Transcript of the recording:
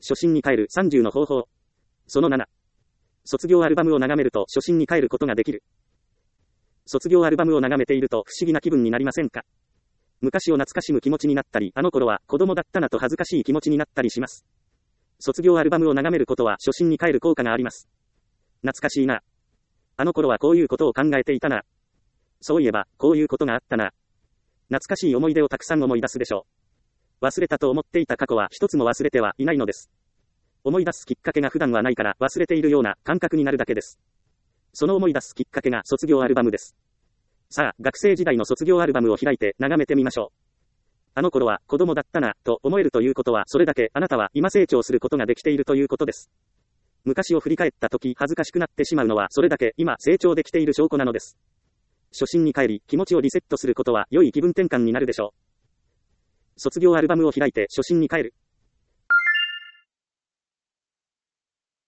初心に帰る30の方法。その7。卒業アルバムを眺めると初心に帰ることができる。卒業アルバムを眺めていると不思議な気分になりませんか？昔を懐かしむ気持ちになったり、あの頃は子供だったなと恥ずかしい気持ちになったりします。卒業アルバムを眺めることは初心に帰る効果があります。懐かしいな。あの頃はこういうことを考えていたな。そういえば、こういうことがあったな。懐かしい思い出をたくさん思い出すでしょう。忘れたと思っていた過去は一つも忘れてはいないのです。思い出すきっかけが普段はないから忘れているような感覚になるだけです。その思い出すきっかけが卒業アルバムです。さあ、学生時代の卒業アルバムを開いて眺めてみましょう。あの頃は子供だったな、と思えるということは、それだけあなたは今成長することができているということです。昔を振り返った時恥ずかしくなってしまうのは、それだけ今成長できている証拠なのです。初心に帰り、気持ちをリセットすることは良い気分転換になるでしょう。卒業アルバムを開いて初心に帰る。